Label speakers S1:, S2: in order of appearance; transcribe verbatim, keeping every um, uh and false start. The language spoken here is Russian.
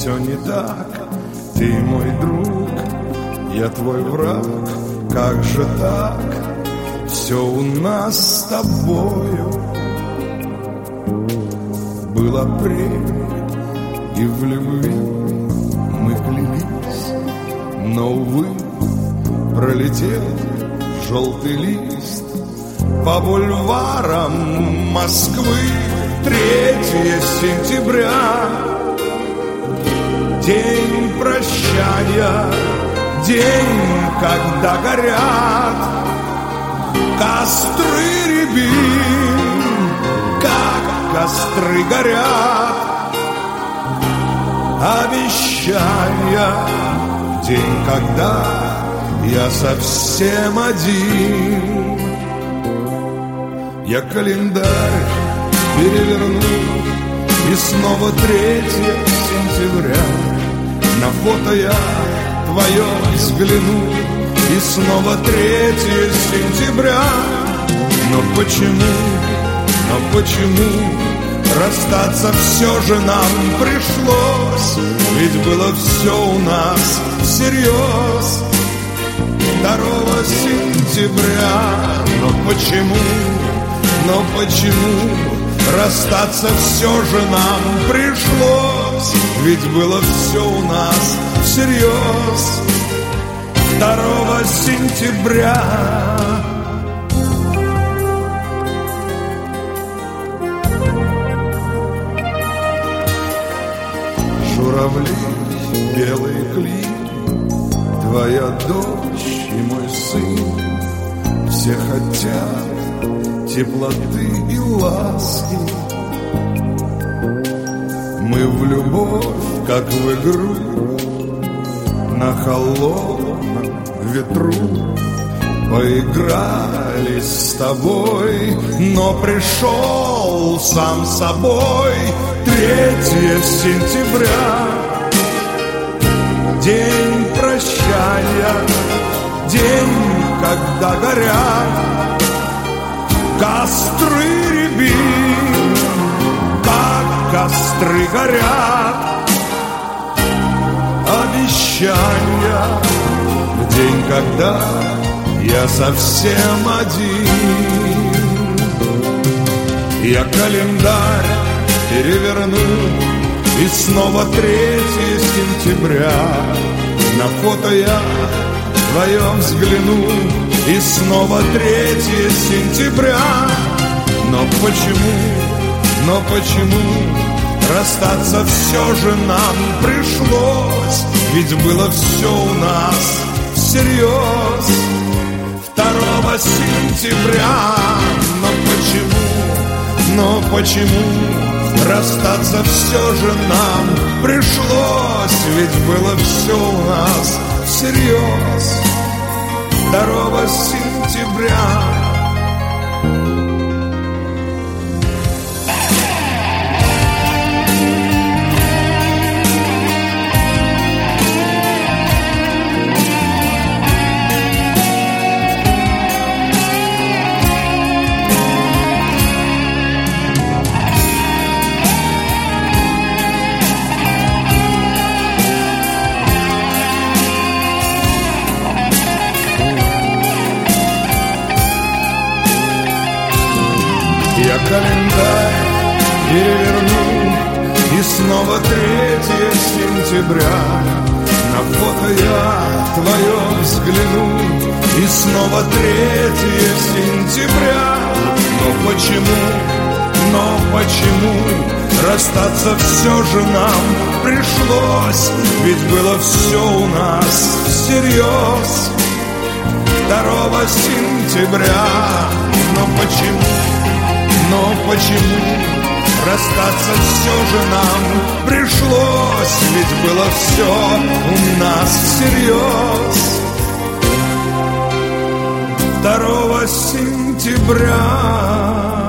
S1: все не так. Ты мой друг, я твой враг. Как же так? Все у нас с тобою был апрель, и в любви мы клялись, но, увы, пролетел желтый лист по бульварам Москвы. Третье сентября, день прощания, день, когда горят костры рябин, как костры горят обещания. День, когда я совсем один. Я календарь переверну, и снова третье сентября. На фото я твое взгляну, и снова третье сентября. Но почему, но почему расстаться все же нам пришлось? Ведь было все у нас всерьез. Второго сентября. Но почему, но почему расстаться все же нам пришлось? Ведь было все у нас всерьез. Второго сентября. Журавли, белые клин, твоя дочь и мой сын. Все хотят теплоты и ласки. Мы в любовь, как в игру, на холодном ветру поиграли с тобой, но пришел сам собой третье сентября. День прощания, день, когда горят костры рябин, как костры горят обещания. День, когда я совсем один. Я календарь переверну, и снова третье сентября. На фото я вдвоем взгляну, и снова третье сентября. Но почему, но почему расстаться все же нам пришлось? Ведь было все у нас всерьез. Второго сентября. Но почему, но почему расстаться все же нам пришлось? Ведь было все у нас всерьез. Второго сентября. Я календарь переверну, и снова третье сентября. На фото я твое взгляну, и снова третье сентября. Но почему, но почему расстаться все же нам пришлось? Ведь было все у нас всерьез. Второго сентября. Но почему, но почему расстаться все же нам пришлось? Ведь было все у нас всерьез. Второго сентября.